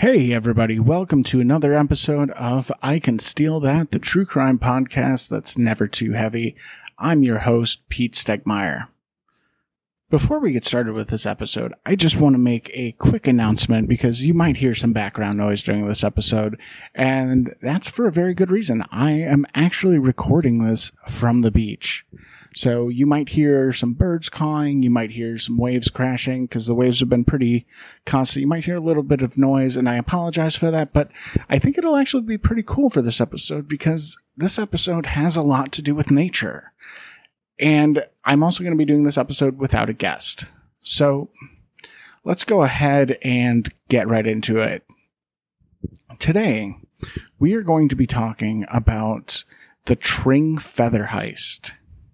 Hey everybody, welcome to another episode of I Can Steal That, the true crime podcast that's never too heavy. I'm your host, Pete Stegmeyer. Before we get started with this episode, I just want to make a quick announcement because you might hear some background noise during this episode, and that's for a very good reason. I am actually recording this from the beach. So you might hear some birds cawing, you might hear some waves crashing because the waves have been pretty constant. You might hear a little bit of noise, and I apologize for that, but I think it'll actually be pretty cool for this episode because this episode has a lot to do with nature. And I'm also going to be doing this episode without a guest. So let's go ahead and get right into it. Today, we are going to be talking about the Tring Feather Heist.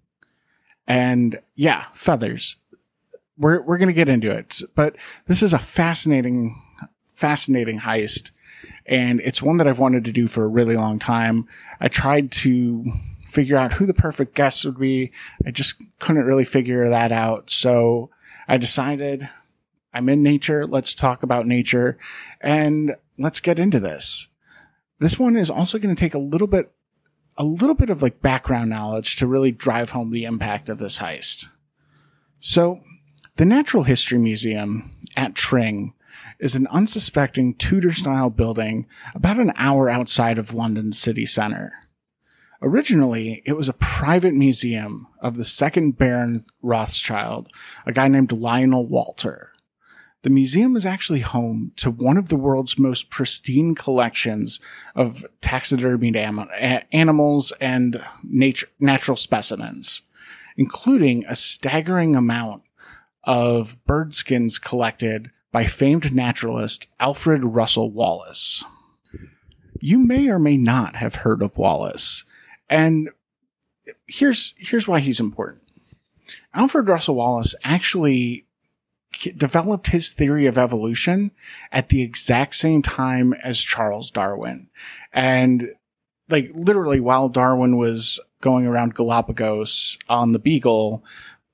And yeah, feathers. We're going to get into it. But this is a fascinating heist. And it's one that I've wanted to do for a really long time. I tried to figure out who the perfect guest would be. I just couldn't really figure that out. So I decided I'm in nature. Let's talk about nature and let's get into this. This one is also going to take a little bit of like background knowledge to really drive home the impact of this heist. So the Natural History Museum at Tring is an unsuspecting Tudor-style building about an hour outside of London's city centre. Originally, it was a private museum of the second Baron Rothschild, a guy named Lionel Walter. The museum is actually home to one of the world's most pristine collections of taxidermied animals and natural specimens, including a staggering amount of bird skins collected by famed naturalist Alfred Russel Wallace. You may or may not have heard of Wallace. And here's why he's important. Alfred Russel Wallace actually developed his theory of evolution at the exact same time as Charles Darwin. And like literally while Darwin was going around Galapagos on the Beagle,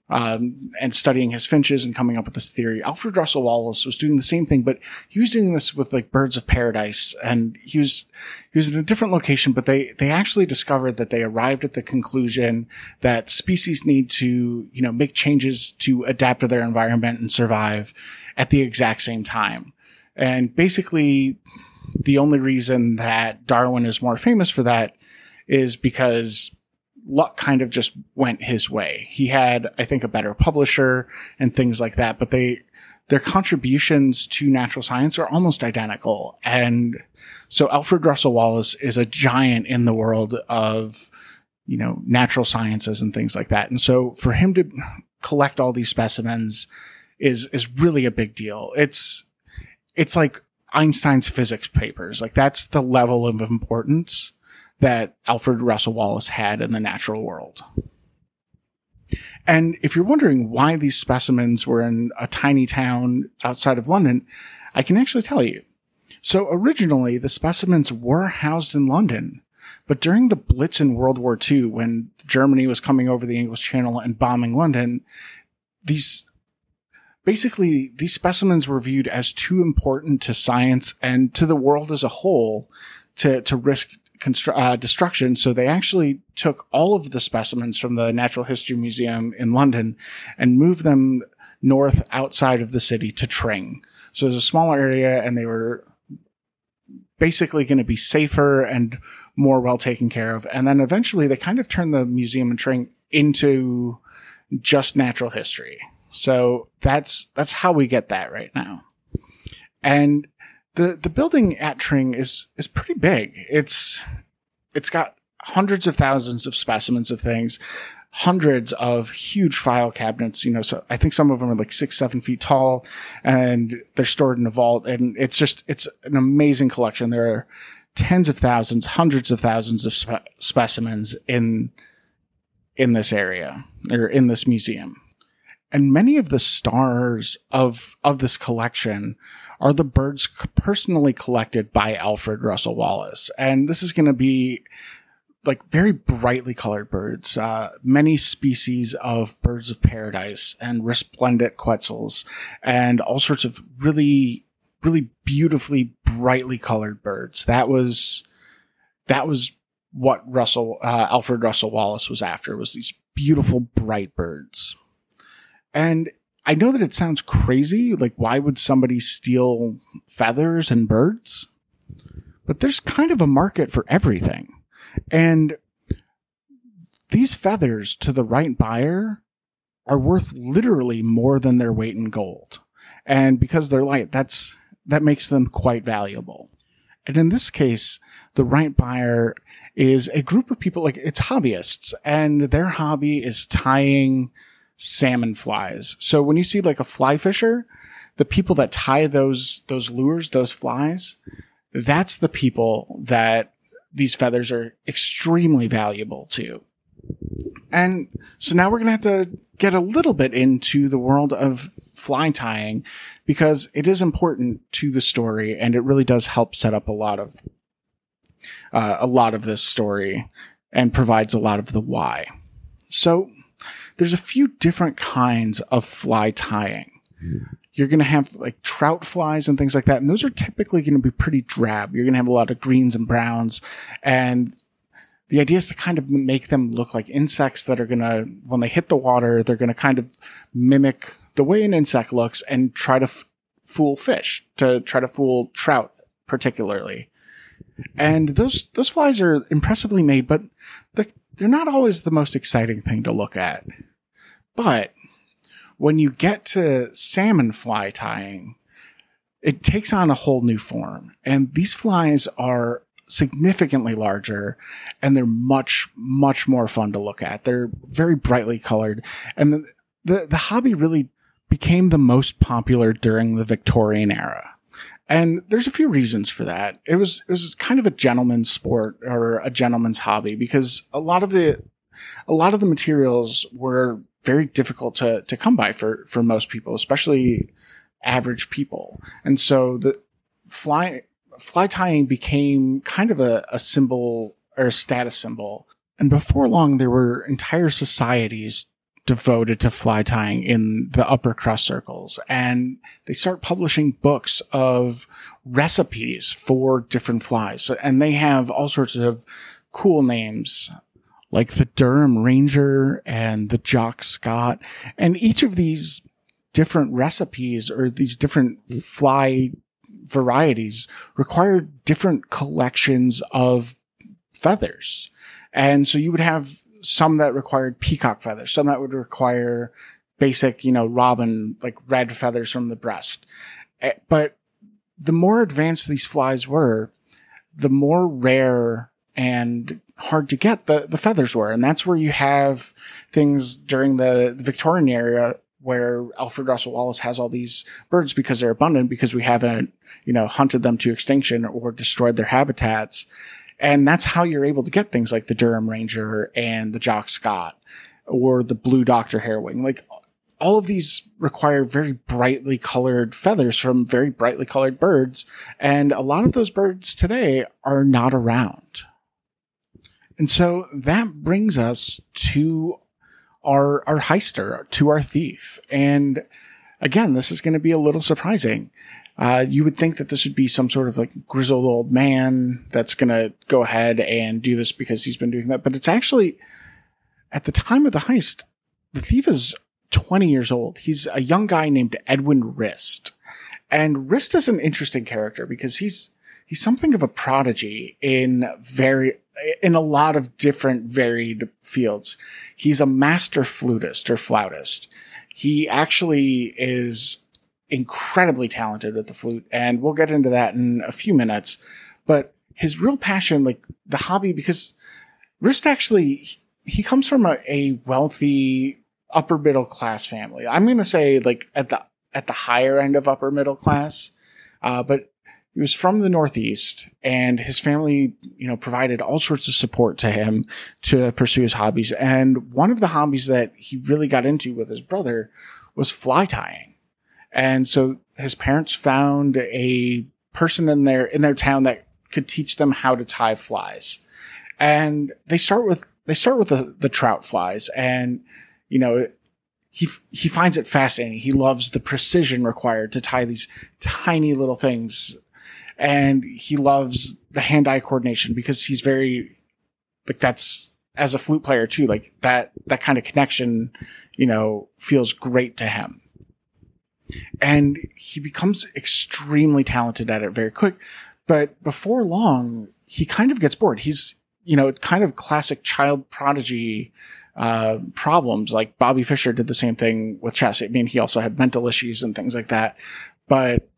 and studying his finches and coming up with this theory, Alfred Russel Wallace was doing the same thing, but he was doing this with like birds of paradise, and he was in a different location, but they actually discovered that they arrived at the conclusion that species need to, make changes to adapt to their environment and survive at the exact same time. And basically the only reason that Darwin is more famous for that is because luck kind of just went his way. He had, I think, a better publisher and things like that, but their contributions to natural science are almost identical. And so Alfred Russel Wallace is a giant in the world of, natural sciences and things like that. And so for him to collect all these specimens is really a big deal. It's like Einstein's physics papers. Like that's the level of importance that Alfred Russel Wallace had in the natural world. And if you're wondering why these specimens were in a tiny town outside of London, I can actually tell you. So originally, the specimens were housed in London, but during the Blitz in World War II, when Germany was coming over the English Channel and bombing London, these specimens were viewed as too important to science and to the world as a whole to risk destruction. So they actually took all of the specimens from the Natural History Museum in London and moved them north outside of the city to Tring. So it was a smaller area, and they were basically going to be safer and more well taken care of. And then eventually they kind of turned the museum in Tring into just natural history. So that's how we get that right now. And the building at Tring is pretty big. It's got hundreds of thousands of specimens of things, hundreds of huge file cabinets, so I think some of them are like 6-7 feet tall, and they're stored in a vault. And it's an amazing collection. There are tens of thousands, hundreds of thousands of specimens in this area or in this museum. And many of the stars of this collection are the birds personally collected by Alfred Russel Wallace. And this is going to be like very brightly colored birds, many species of birds of paradise and resplendent quetzals and all sorts of really really beautifully, brightly colored birds. That was what Alfred Russel Wallace was after, was these beautiful, bright birds. And I know that it sounds crazy. Like, why would somebody steal feathers and birds? But there's kind of a market for everything. And these feathers, to the right buyer, are worth literally more than their weight in gold. And because they're light, that makes them quite valuable. And in this case, the right buyer is a group of people, like, it's hobbyists, and their hobby is tying salmon flies. So when you see like a fly fisher, the people that tie those lures, those flies, that's the people that these feathers are extremely valuable to. And so now we're going to have to get a little bit into the world of fly tying, because it is important to the story, and it really does help set up a lot of this story and provides a lot of the why. So there's a few different kinds of fly tying. You're going to have like trout flies and things like that. And those are typically going to be pretty drab. You're going to have a lot of greens and browns. And the idea is to kind of make them look like insects that are going to, when they hit the water, they're going to kind of mimic the way an insect looks and try to fool fish, to try to fool trout particularly. And those flies are impressively made, but they're not always the most exciting thing to look at. But when you get to salmon fly tying, it takes on a whole new form. And these flies are significantly larger, and they're much, much more fun to look at. They're very brightly colored. And the hobby really became the most popular during the Victorian era. And there's a few reasons for that. It was kind of a gentleman's sport, or a gentleman's hobby, because a lot of the materials were very difficult to come by for most people, especially average people. And so the fly tying became kind of a symbol, or a status symbol. And before long, there were entire societies devoted to fly tying in the upper crust circles. And they start publishing books of recipes for different flies. And they have all sorts of cool names, like the Durham Ranger and the Jock Scott. And each of these different recipes, or these different fly varieties, require different collections of feathers. And so you would have some that required peacock feathers, some that would require basic, robin, like red feathers from the breast. But the more advanced these flies were, the more rare and hard to get the feathers were. And that's where you have things during the Victorian era where Alfred Russel Wallace has all these birds, because they're abundant, because we haven't, hunted them to extinction or destroyed their habitats. And that's how you're able to get things like the Durham Ranger and the Jock Scott, or the Blue Doctor Hairwing. Like, all of these require very brightly colored feathers from very brightly colored birds. And a lot of those birds today are not around. And so that brings us to our heister, to our thief. And again, this is going to be a little surprising. You would think that this would be some sort of like grizzled old man that's going to go ahead and do this because he's been doing that. But it's actually, at the time of the heist, the thief is 20 years old. He's a young guy named Edwin Rist. And Rist is an interesting character because he's something of a prodigy in a lot of different varied fields. He's a master flutist or flautist. He actually is incredibly talented with the flute, and we'll get into that in a few minutes. But his real passion, like the hobby, because Rist actually, he comes from a wealthy upper middle class family. I'm going to say like at the higher end of upper middle class. But he was from the Northeast, and his family, provided all sorts of support to him to pursue his hobbies. And one of the hobbies that he really got into with his brother was fly tying. And so his parents found a person in their town that could teach them how to tie flies. And they start with the trout flies. And, he finds it fascinating. He loves the precision required to tie these tiny little things. And he loves the hand-eye coordination because he's very, like, that's, as a flute player too, like that kind of connection, feels great to him. And he becomes extremely talented at it very quick. But before long, he kind of gets bored. He's, kind of classic child prodigy problems. Like Bobby Fischer did the same thing with chess. I mean, he also had mental issues and things like that. But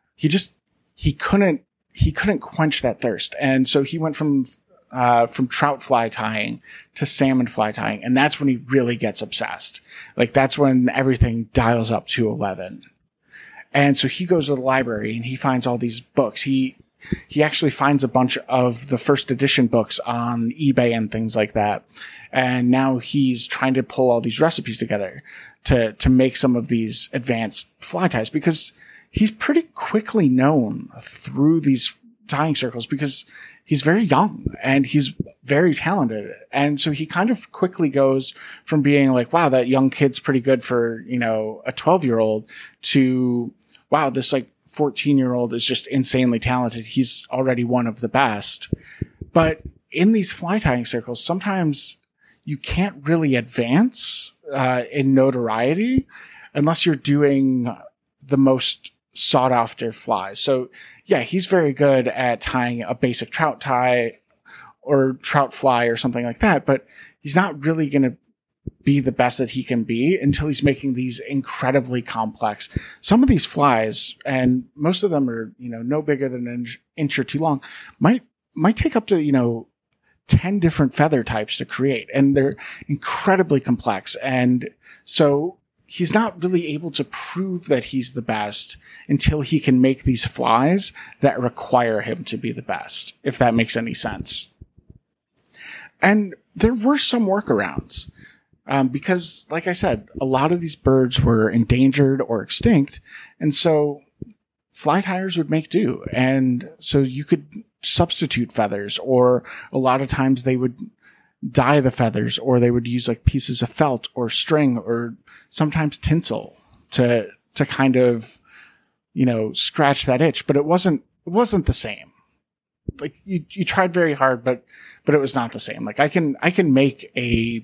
he couldn't quench that thirst. And so he went from trout fly tying to salmon fly tying. And that's when he really gets obsessed. Like that's when everything dials up to 11. And so he goes to the library and he finds all these books. He actually finds a bunch of the first edition books on eBay and things like that. And now he's trying to pull all these recipes together to make some of these advanced fly ties, because he's pretty quickly known through these tying circles because he's very young and he's very talented. And so he kind of quickly goes from being like, wow, that young kid's pretty good for, a 12-year-old to, wow, this like 14-year-old is just insanely talented. He's already one of the best. But in these fly tying circles, sometimes you can't really advance in notoriety unless you're doing the most sought after flies. So yeah, he's very good at tying a basic trout tie or trout fly or something like that, but he's not really going to be the best that he can be until he's making these incredibly complex. Some of these flies, and most of them are, no bigger than an inch or two long, might take up to, 10 different feather types to create, and they're incredibly complex. And so he's not really able to prove that he's the best until he can make these flies that require him to be the best, if that makes any sense. And there were some workarounds, because, like I said, a lot of these birds were endangered or extinct, and so fly tyers would make do. And so you could substitute feathers, or a lot of times they would dye the feathers, or they would use like pieces of felt or string or sometimes tinsel to kind of, scratch that itch. But it wasn't the same. Like you tried very hard, but it was not the same. Like I can make a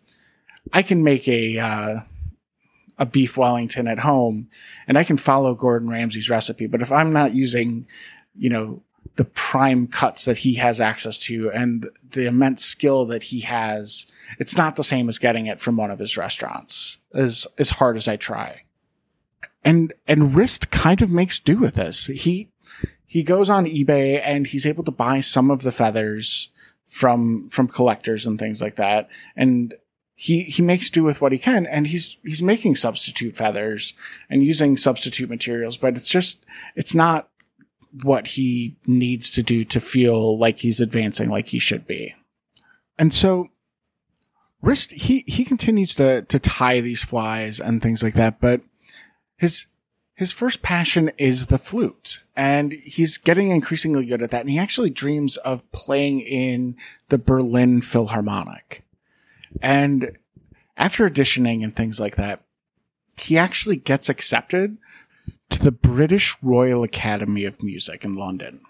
beef Wellington at home and I can follow Gordon Ramsay's recipe. But if I'm not using, the prime cuts that he has access to and the immense skill that he has, it's not the same as getting it from one of his restaurants, as hard as I try. And Rist kind of makes do with this. He goes on eBay and he's able to buy some of the feathers from collectors and things like that. And he makes do with what he can, and he's making substitute feathers and using substitute materials, but it's not what he needs to do to feel like he's advancing like he should be. And so Rist, he continues to tie these flies and things like that, but his first passion is the flute, and he's getting increasingly good at that. And he actually dreams of playing in the Berlin Philharmonic. And after auditioning and things like that, he actually gets accepted to the British Royal Academy of Music in London.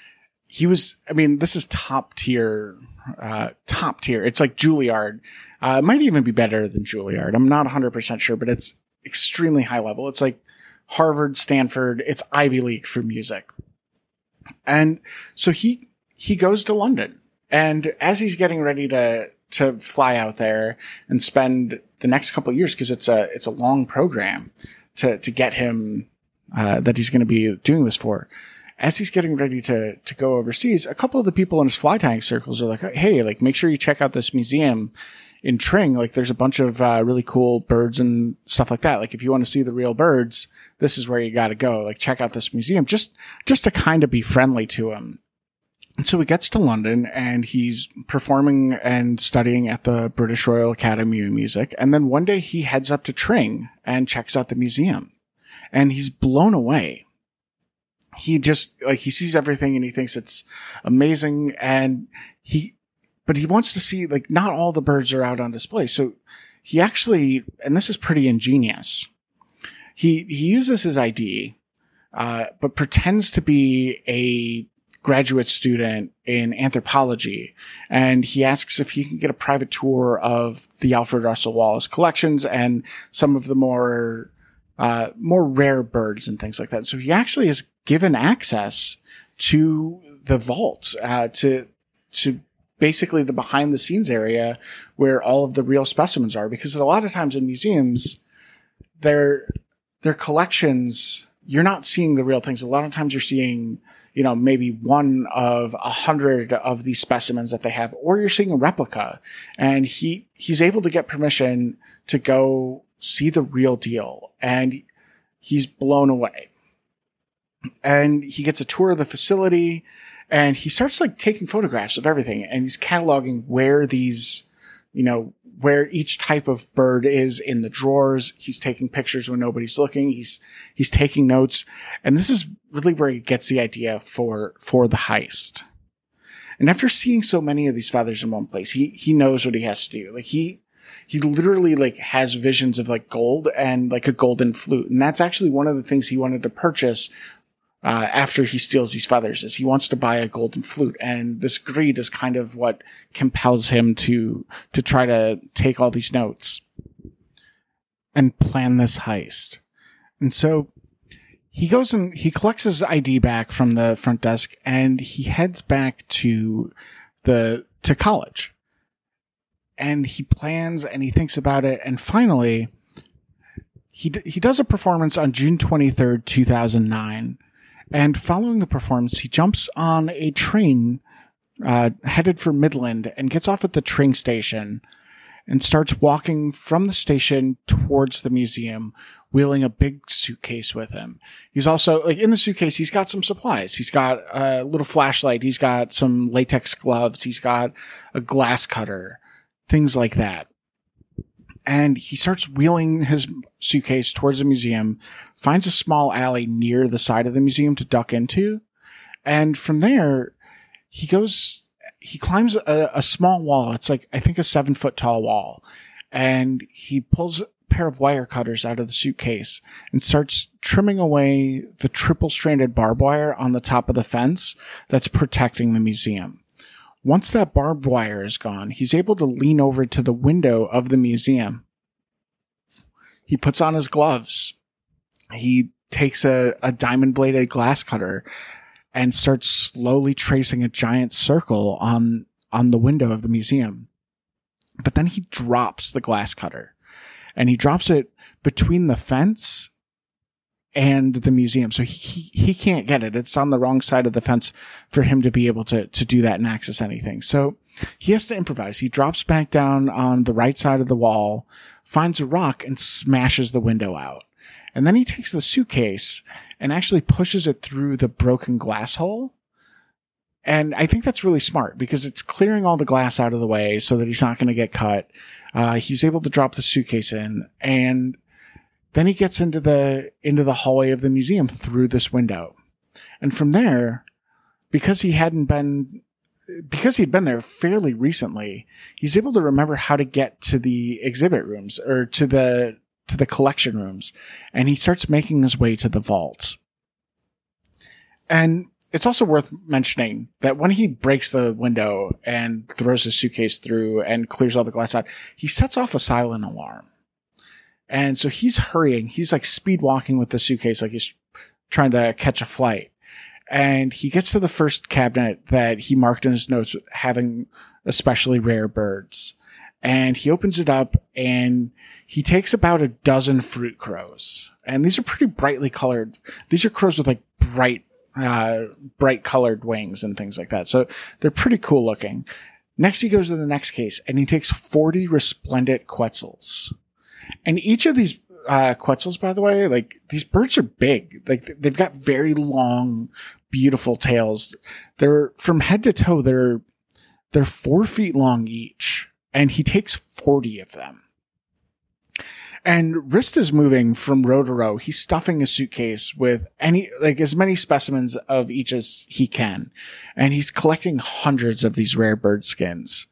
This is top tier. It's like Juilliard. It might even be better than Juilliard. I'm not 100% sure, but it's extremely high level. It's like Harvard, Stanford. It's Ivy League for music. And so he goes to London, and as he's getting ready to fly out there and spend the next couple of years, because it's a long program to get him that he's going to be doing this for. As he's getting ready to go overseas, a couple of the people in his fly tying circles are like, hey, like, make sure you check out this museum in Tring. Like, there's a bunch of really cool birds and stuff like that. Like, if you want to see the real birds, this is where you got to go. Like, check out this museum just to kind of be friendly to him. And so he gets to London and he's performing and studying at the British Royal Academy of Music. And then one day he heads up to Tring and checks out the museum, and he's blown away. He sees everything and he thinks it's amazing. And but he wants to see, like, not all the birds are out on display. So he actually, and this is pretty ingenious, he uses his ID, but pretends to be a graduate student in anthropology. And he asks if he can get a private tour of the Alfred Russel Wallace collections and some of the more rare birds and things like that. So he actually is given access to the vault, to basically the behind the scenes area where all of the real specimens are. Because a lot of times in museums, their collections, you're not seeing the real things. A lot of times you're seeing, maybe one of 100 of these specimens that they have, or you're seeing a replica. And he's able to get permission to go see the real deal. And he's blown away. And he gets a tour of the facility, and he starts taking photographs of everything. And he's cataloging where these, where each type of bird is in the drawers. He's taking pictures when nobody's looking. He's taking notes. And this is really where he gets the idea for the heist. And after seeing so many of these feathers in one place, he knows what he has to do. He literally has visions of gold and a golden flute. And that's actually one of the things he wanted to purchase after he steals these feathers, is he wants to buy a golden flute. And this greed is kind of what compels him to try to take all these notes and plan this heist. And so he goes and he collects his ID back from the front desk, and he heads back to college. And he plans and he thinks about it. And finally, he does a performance on June 23rd, 2009. And following the performance, he jumps on a train headed for Midland and gets off at the train station and starts walking from the station towards the museum, wheeling a big suitcase with him. He's also, in the suitcase, he's got some supplies. He's got a little flashlight. He's got some latex gloves. He's got a glass cutter, things like that. And he starts wheeling his suitcase towards the museum, finds a small alley near the side of the museum to duck into. And from there, he climbs a small wall. It's I think a 7-foot tall wall. And he pulls a pair of wire cutters out of the suitcase and starts trimming away the triple-stranded barbed wire on the top of the fence that's protecting the museum. Once that barbed wire is gone, he's able to lean over to the window of the museum. He puts on his gloves. He takes a diamond-bladed glass cutter and starts slowly tracing a giant circle on the window of the museum. But then he drops the glass cutter, and he drops it between the fence and the museum. So he can't get it. It's on the wrong side of the fence for him to be able to do that and access anything. So he has to improvise. He drops back down on the right side of the wall, finds a rock, and smashes the window out. And then he takes the suitcase and actually pushes it through the broken glass hole. And I think that's really smart because it's clearing all the glass out of the way so that he's not going to get cut. He's able to drop the suitcase in, and then he gets into the hallway of the museum through this window. And from there, because he'd been there fairly recently, he's able to remember how to get to the exhibit rooms or to the collection rooms. And he starts making his way to the vault. And it's also worth mentioning that when he breaks the window and throws his suitcase through and clears all the glass out, he sets off a silent alarm. And so he's hurrying. He's speed walking with the suitcase, he's trying to catch a flight. And he gets to the first cabinet that he marked in his notes having especially rare birds. And he opens it up and he takes about a dozen fruit crows. And these are pretty brightly colored. These are crows with bright colored wings and things like that. So they're pretty cool looking. Next, he goes to the next case and he takes 40 resplendent quetzals. And each of these quetzals, by the way, these birds are big. They've got very long, beautiful tails. They're from head to toe. They're 4 feet long each, and he takes 40 of them. And Rist is moving from row to row. He's stuffing a suitcase with as many specimens of each as he can, and he's collecting hundreds of these rare bird skins.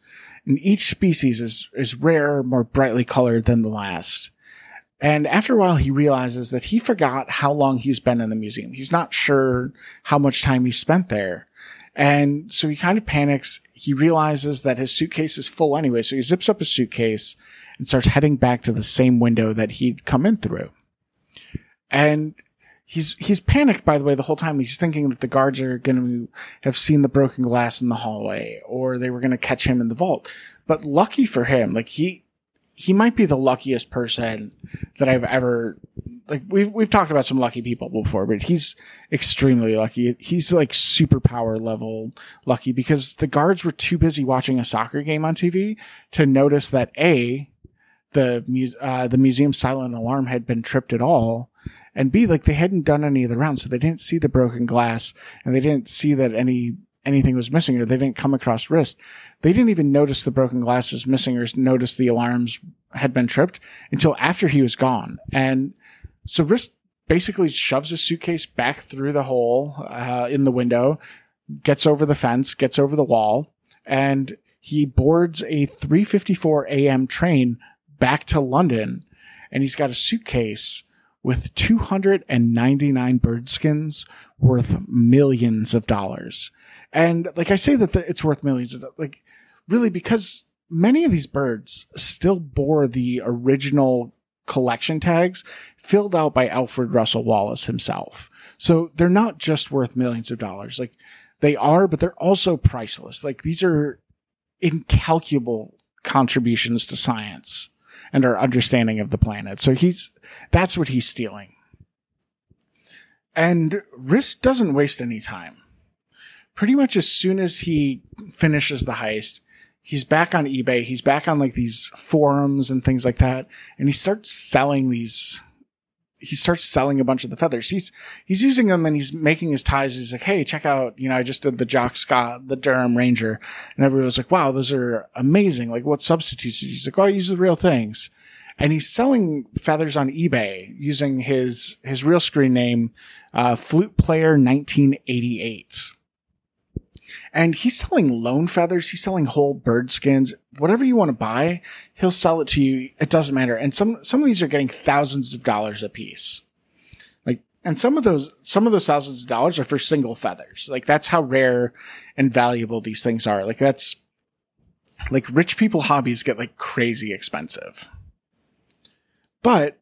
And each species is rare, more brightly colored than the last. And after a while, he realizes that he forgot how long he's been in the museum. He's not sure how much time he spent there. And so he kind of panics. He realizes that his suitcase is full anyway. So he zips up his suitcase and starts heading back to the same window that he'd come in through. And he's panicked, by the way, the whole time. He's thinking that the guards are going to have seen the broken glass in the hallway, or they were going to catch him in the vault. But lucky for him, like he might be the luckiest person that I've ever, like, we've talked about some lucky people before, but he's extremely lucky. He's like superpower level lucky, because the guards were too busy watching a soccer game on TV to notice that the museum's silent alarm had been tripped at all. And B, like, they hadn't done any of the rounds, so they didn't see the broken glass, and they didn't see that anything was missing, or they didn't come across Rist. They didn't even notice the broken glass was missing or notice the alarms had been tripped until after he was gone. And so Rist basically shoves his suitcase back through the hole in the window, gets over the fence, gets over the wall, and he boards a 3:54 a.m. train back to London. And he's got a suitcase with 299 bird skins worth millions of dollars. And like, I say that it's worth millions of, like, really, because many of these birds still bore the original collection tags filled out by Alfred Russel Wallace himself. So they're not just worth millions of dollars. Like, they are, but they're also priceless. Like, these are incalculable contributions to science and our understanding of the planet. So that's what he's stealing. And Rist doesn't waste any time. Pretty much as soon as he finishes the heist, he's back on eBay. He's back on like these forums and things like that. And he starts selling a bunch of the feathers. He's using them, and he's making his ties. He's like, hey, check out, I just did the Jock Scott, the Durham Ranger. And everybody was like, wow, those are amazing. Like, what substitutes? He's like, oh, I use the real things. And he's selling feathers on eBay using his real screen name, Flute Player 1988. And he's selling lone feathers. He's selling whole bird skins. Whatever you want to buy, he'll sell it to you. It doesn't matter. And some of these are getting thousands of dollars a piece. Like, and some of those thousands of dollars are for single feathers. Like, that's how rare and valuable these things are. Like, that's like, rich people hobbies get like crazy expensive. But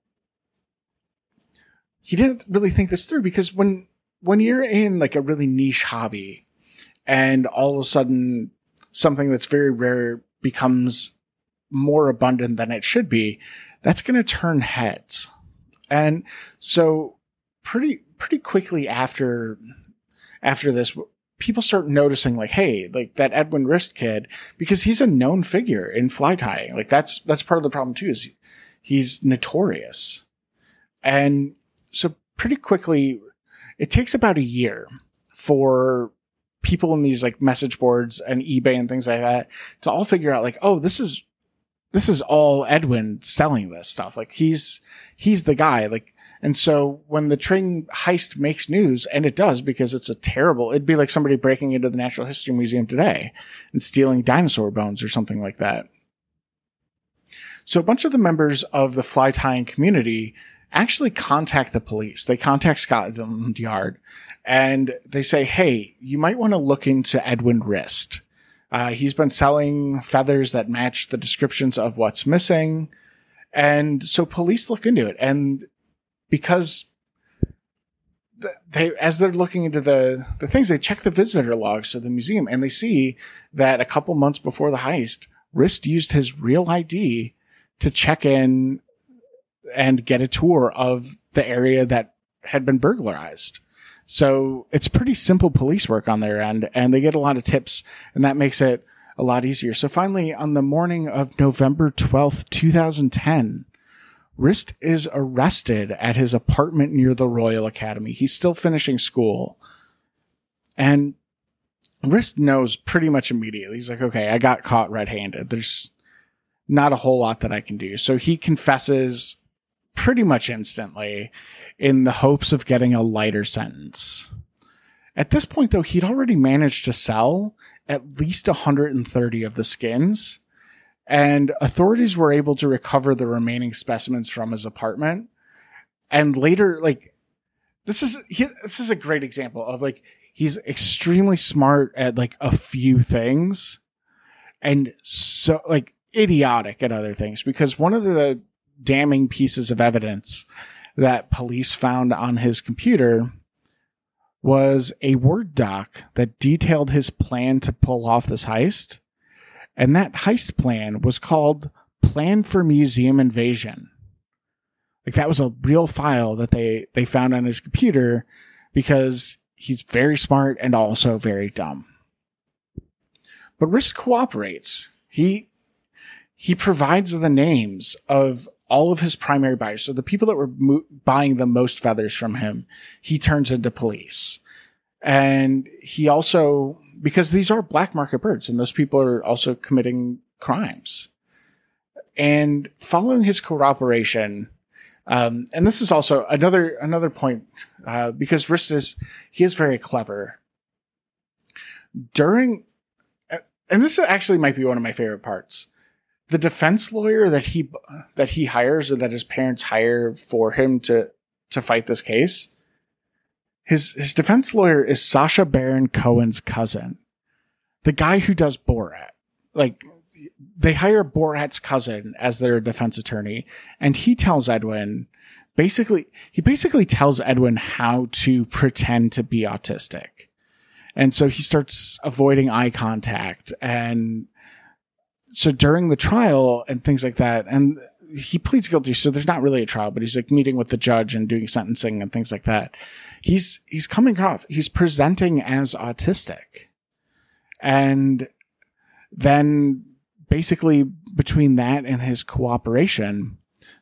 he didn't really think this through, because when you're in like a really niche hobby, and all of a sudden something that's very rare becomes more abundant than it should be, that's going to turn heads. And so pretty quickly after this, people start noticing, like, hey, like that Edwin Rist kid, because he's a known figure in fly tying. Like, that's part of the problem too, is he's notorious. And so pretty quickly, it takes about a year for people in these like message boards and eBay and things like that to all figure out, like, oh, this is all Edwin selling this stuff. Like, he's the guy. Like, and so when the train heist makes news, and it does, because it'd be like somebody breaking into the Natural History Museum today and stealing dinosaur bones or something like that. So a bunch of the members of the fly tying community actually contact the police. They contact Scotland Yard, and they say, hey, you might want to look into Edwin Rist. He's been selling feathers that match the descriptions of what's missing. And so police look into it. And because as they're looking into the things, they check the visitor logs to the museum, and they see that a couple months before the heist, Rist used his real ID to check in and get a tour of the area that had been burglarized. So it's pretty simple police work on their end, and they get a lot of tips, and that makes it a lot easier. So finally, on the morning of November 12th, 2010, Rist is arrested at his apartment near the Royal Academy. He's still finishing school. And Rist knows pretty much immediately. He's like, okay, I got caught red-handed. There's not a whole lot that I can do. So he confesses pretty much instantly in the hopes of getting a lighter sentence. At this point, though, he'd already managed to sell at least 130 of the skins. And authorities were able to recover the remaining specimens from his apartment. And later, like, this is a great example of, like, he's extremely smart at, like, a few things and so, like, idiotic at other things. Because one of the damning pieces of evidence that police found on his computer was a Word doc that detailed his plan to pull off this heist. And that heist plan was called Plan for Museum Invasion. Like, that was a real file that they found on his computer because he's very smart and also very dumb. But Rist cooperates. He provides the names of all of his primary buyers. So the people that were buying the most feathers from him, he turns into police. And he also, because these are black market birds and those people are also committing crimes. And following his cooperation, and this is also another point, because Rist is very clever. And this actually might be one of my favorite parts. The defense lawyer that he hires, or that his parents hire for him to fight this case, his defense lawyer is Sacha Baron Cohen's cousin, the guy who does Borat. Like, they hire Borat's cousin as their defense attorney, and he tells Edwin, he basically tells Edwin how to pretend to be autistic. And so he starts avoiding eye contact. And so during the trial and things like that, and he pleads guilty, so there's not really a trial, but he's, like, meeting with the judge and doing sentencing and things like that. He's coming off, he's presenting as autistic. And then basically between that and his cooperation,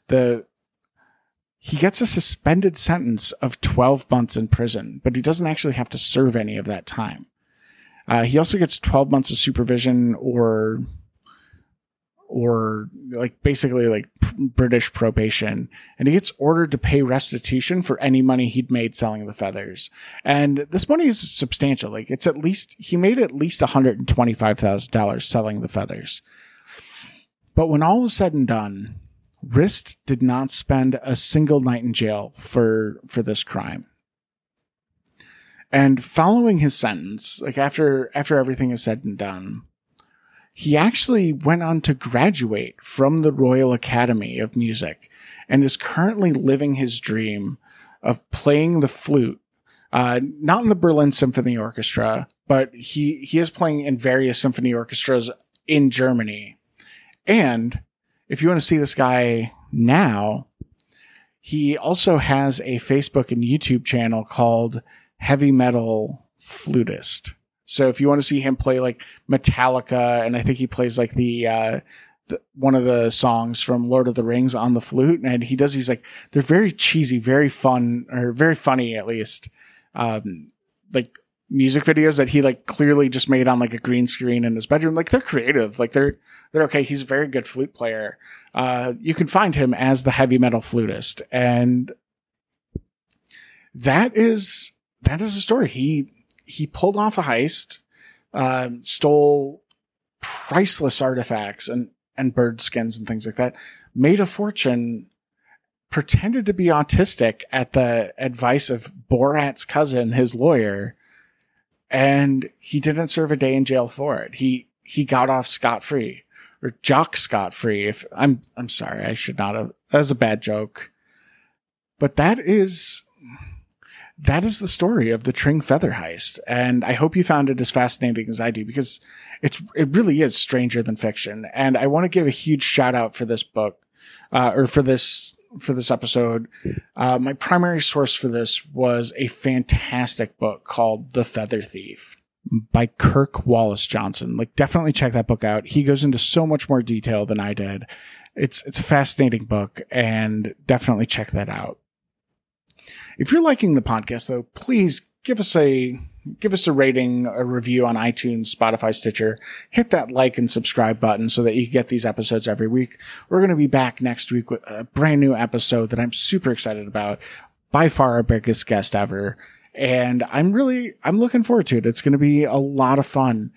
he gets a suspended sentence of 12 months in prison, but he doesn't actually have to serve any of that time. He also gets 12 months of supervision or like basically like British probation, and he gets ordered to pay restitution for any money he'd made selling the feathers. And this money is substantial. Like, he made at least $125,000 selling the feathers. But when all was said and done, Rist did not spend a single night in jail for this crime. And following his sentence, like after everything is said and done, he actually went on to graduate from the Royal Academy of Music and is currently living his dream of playing the flute, not in the Berlin Symphony Orchestra, but he is playing in various symphony orchestras in Germany. And if you want to see this guy now, he also has a Facebook and YouTube channel called Heavy Metal Flutist. So if you want to see him play like Metallica, and I think he plays like the one of the songs from Lord of the Rings on the flute, and he does these, like, they're very cheesy, very fun, or very funny at least, like music videos that he like clearly just made on like a green screen in his bedroom. Like, they're creative, like they're okay. He's a very good flute player. You can find him as the Heavy Metal Flutist, and that is a story. He pulled off a heist, stole priceless artifacts and bird skins and things like that, made a fortune, pretended to be autistic at the advice of Borat's cousin, his lawyer, and he didn't serve a day in jail for it. He got off scot-free, or jock scot-free. I'm sorry, I should not have. That was a bad joke. But that is the story of the Tring Feather Heist. And I hope you found it as fascinating as I do, because it really is stranger than fiction. And I want to give a huge shout out for this book, or for this episode. My primary source for this was a fantastic book called The Feather Thief by Kirk Wallace Johnson. Like, definitely check that book out. He goes into so much more detail than I did. It's a fascinating book, and definitely check that out. If you're liking the podcast, though, please give us a rating, a review on iTunes, Spotify, Stitcher. Hit that like and subscribe button so that you can get these episodes every week. We're going to be back next week with a brand new episode that I'm super excited about. By far our biggest guest ever. And I'm looking forward to it. It's going to be a lot of fun.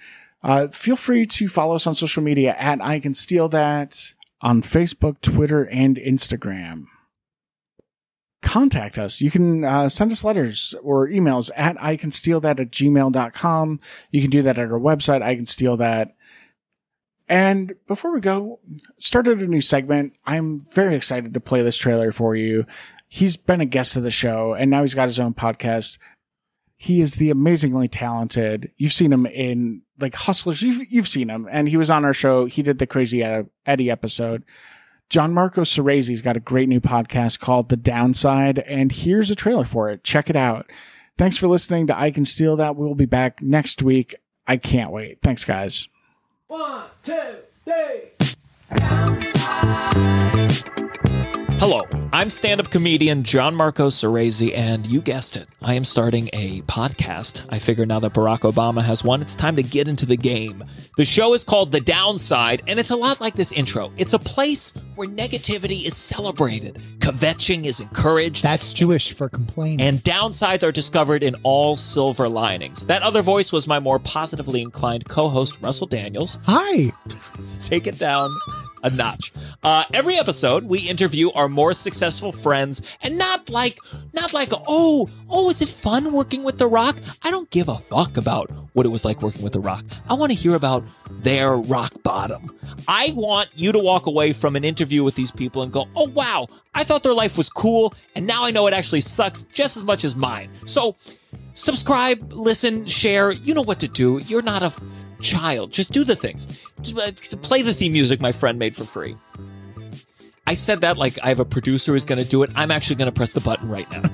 Feel free to follow us on social media at I Can Steal That on Facebook, Twitter, and Instagram. Contact us. You can send us letters or emails at icanstealthat@gmail.com. You can do that at our website, I Can Steal That. And before we go, started a new segment. I'm very excited to play this trailer for you. He's been a guest of the show, and now he's got his own podcast. He is the amazingly talented. You've seen him in like Hustlers. You've seen him, and he was on our show. He did the Crazy Eddie episode. Gianmarco Ceresi's got a great new podcast called The Downside, and here's a trailer for it. Check it out. Thanks for listening to I Can Steal That. We'll be back next week. I can't wait. Thanks, guys. 1, 2, 3. Downside. Hello, I'm stand-up comedian Gianmarco Ceresi, and you guessed it, I am starting a podcast. I figure now that Barack Obama has one, it's time to get into the game. The show is called The Downside, and it's a lot like this intro. It's a place where negativity is celebrated, kvetching is encouraged. That's Jewish for complaining. And downsides are discovered in all silver linings. That other voice was my more positively inclined co-host, Russell Daniels. Hi. Take it down a notch. Every episode, we interview our more successful friends, and not like, oh, is it fun working with The Rock? I don't give a fuck about what it was like working with The Rock. I want to hear about their rock bottom. I want you to walk away from an interview with these people and go, oh, wow, I thought their life was cool, and now I know it actually sucks just as much as mine. So subscribe, listen, share. You know what to do. You're not a child. Just do the things. Just play the theme music my friend made for free. I said that like I have a producer who's going to do it. I'm actually going to press the button right now.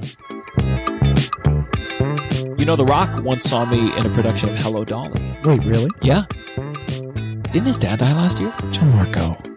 You know, The Rock once saw me in a production of Hello, Dolly. Wait, really? Yeah. Didn't his dad die last year? Gianmarco.